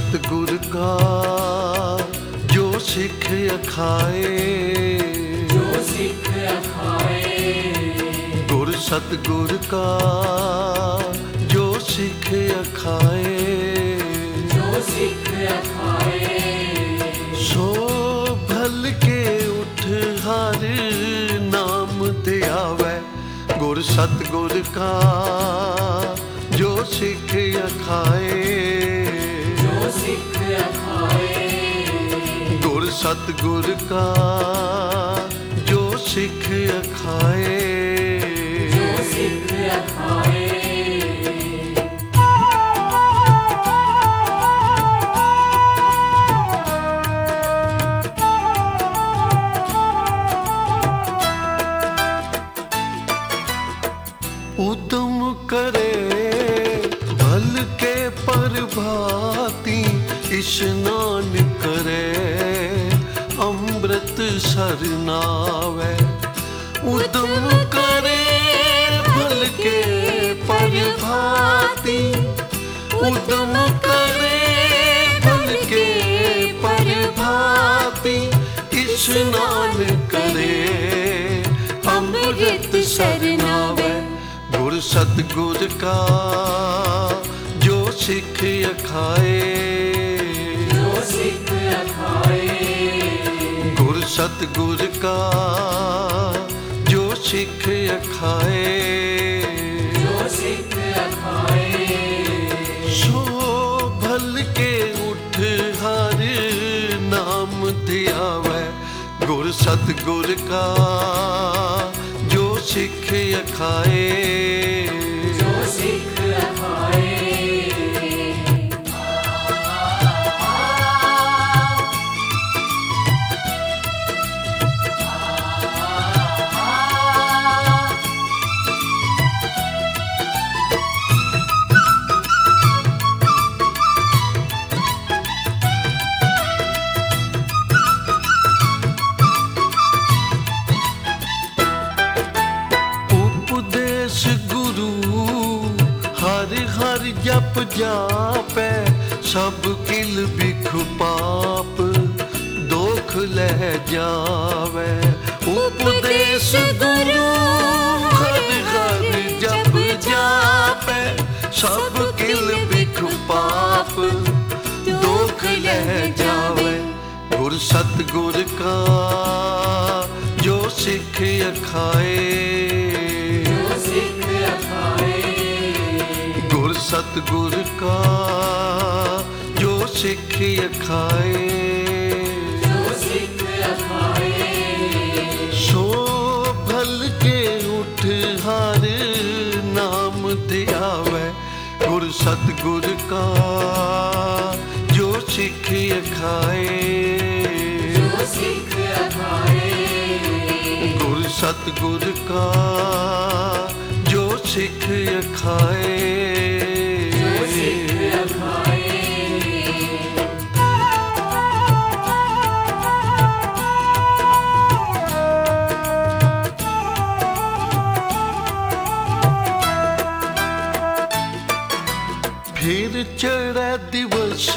सतगुर का जो सिख अखाए, जो सिख अखाए। गुर सतगुर का जो सिख अखाए, जो सिख अखाए। सो भल के उठ हर नाम ते आवे। गुर सतगुर का जो सिख अखाए, जो सिख अखाए। गुर सतगुर का जो सिख अखाए, जो सिख अखाए। उदम करे भल के प्रभाती, स्नान करे अमृत सर नावे। उदम करे भल के प्रभाती, उदम करे भल के प्रभाती, स्नान करे अमृत सर नावे। गुर सतगुर का जो सिख अखाए, जो सिख अखाए। गुर सतगुर का जो सिख अखाए, जो सिख अखाए। सो भल के उठ हर नाम ध्यावे। गुर सतगुर का जो सिख अखाए, जो सिख अखाए। उपदेश गुरु हर हर जप जापै, सब किल बिख पाप दोख लह जावे। उपदेश गुरु हर हर जप जापै, सब किल बिख पाप दोख लह जावे। गुर सतगुर का जो सिख अखाए, जो सिख अखाए। गुर सतगुर का जो सिख अखाए, जो सिख अखाए। सो भल के उठ हर नाम ध्यावे। गुर सतगुर का जो सिख अखाए, जो सिख अखाए। गुर सतगुर का जो सिख अखाए, जो सिख अखाए। फिर चढ़े दिवस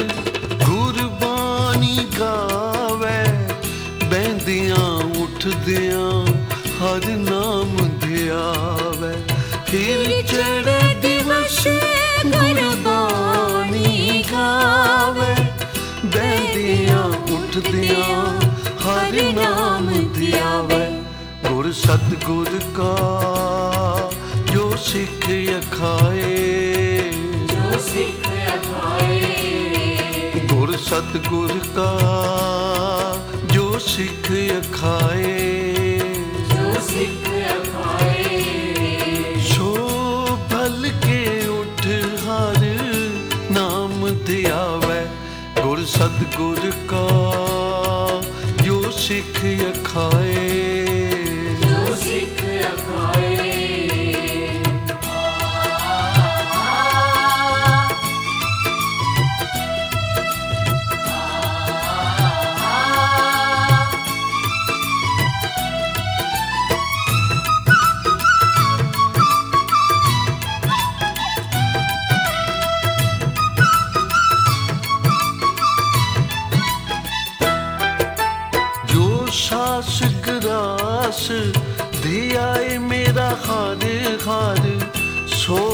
गुरबानी गावे, बहदियां उठदियां हर नाम ध्यावे। फिर चढ़े दिवस गुरबानी गावे, बहदियां उठदियां हर नाम ध्यावे। गुर सतगुर का जो सिख अखाए, जो सिख अखाए। गुर सतगुर का जो सिख अखाए, जो सिख अखाए। सो भल के उठ हर नाम ध्यावे। गुर सतगुर का जो सिख अखाए, जो सिख अखाए।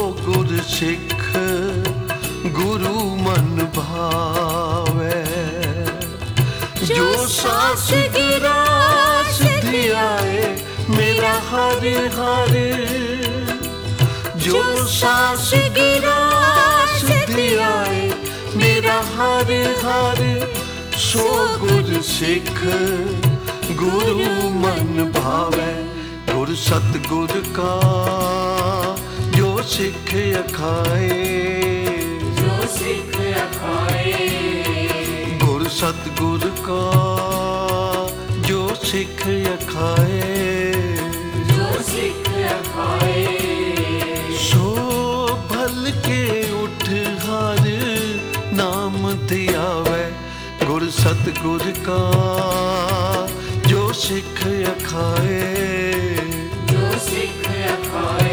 गुर सिख गुरु मन भावे। जो सास गिरास धियाए मेरा हर हर, जो सास गिरास धियाए मेरा हर हर, सो गुर सिख गुरु मन भावे। गुर सतगुर का जो सिख अखाए, जो सिख अखाए। गुर सतगुर का जो सिख अखाए, जो सिख अखाए। सो भल के उठ हर नाम धियावे। गुर सतगुर का जो सिख अखाए, जो सिख अखाए।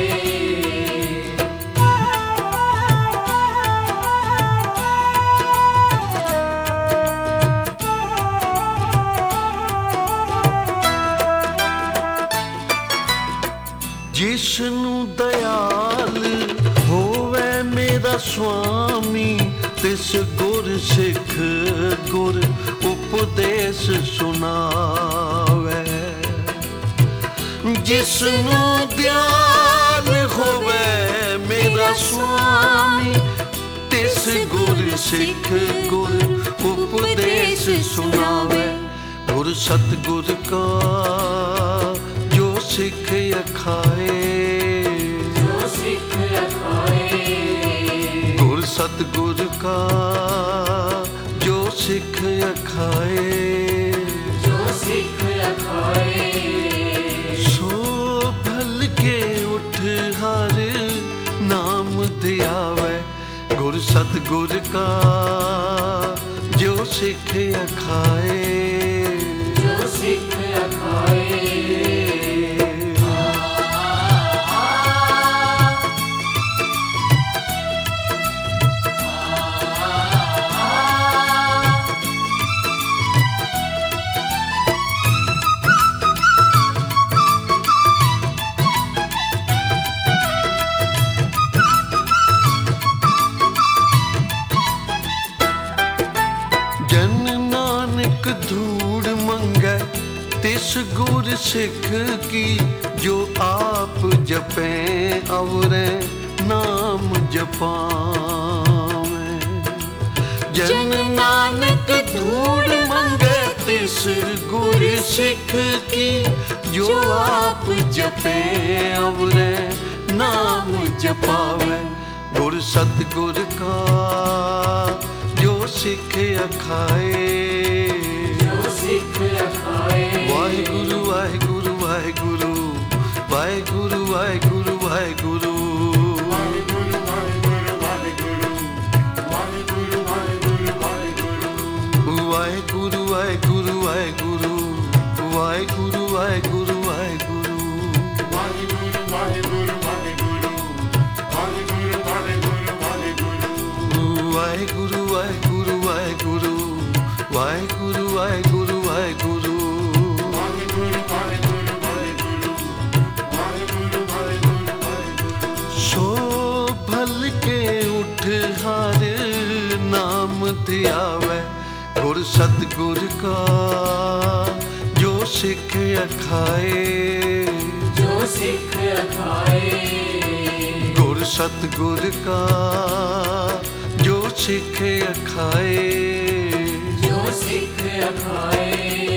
जिसनु दयाल होवे मेरा स्वामी, तिस गुर सिख गुर उपदेश सुनावे। जिसनु दयाल होवे मेरा स्वामी, तिस गुर सिख गुर उपदेश सुनावे। गुर सतगुर का जो सिख अखाए, जो सिख अखाए। गुर सतगुर का जो सिख अखाए, जो सिख अखाए। सो भल के उठ हर नाम धियावे। गुर सतगुर का जो सिख अखाए, जो सिख अखाए। जन नानक धूड़ मंगे तिस गुर सिख की, जो आप जपे अवरे नाम जपावे। जन नानक धूड़ मंगे तिस गुर सिख की, जो आप जपे अवरे नाम जपावे। गुर सतगुर का जो सिख अखाए, जो सिख अखाए। वाहिगुरु वाहिगुरु वाहिगुरु, वाहिगुरु वाहिगुरु वाहिगुरु, वाहिगुरु वाहिगुरु वाहिगुरु, वाहिगुरु वाहिगुरु वाहिगुरु, वाहिगुरु वाहिगुरु वाहिगुरु, वाहिगुरु वाहिगुरु वाहिगुरु, वाहिगुरु वाहिगुरु वाहिगुरु, वाहिगुरु वाहिगुरु वाहिगुरु, वाहिगुरु वाहिगुरु वाहिगुरु, वाहिगुरु वाहिगुरु वाहिगुरु, वाहिगुरु वाहिगुरु वाहिगुरु, वाहिगुरु वाहिगुरु वाहिगुरु। सो भल के उठ हर नाम धियावे। गुर सतगुर का जो सिख अखाए, जो सिख अखाए। गुर सतगुर का जो सिख अखाए, जो सिख अखाए।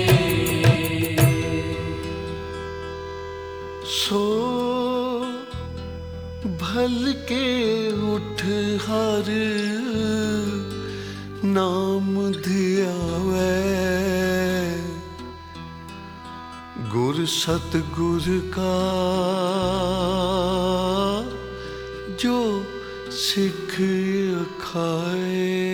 सो भल के उठ हर नाम धियावे। गुर सतगुर का जो सिख अखाए।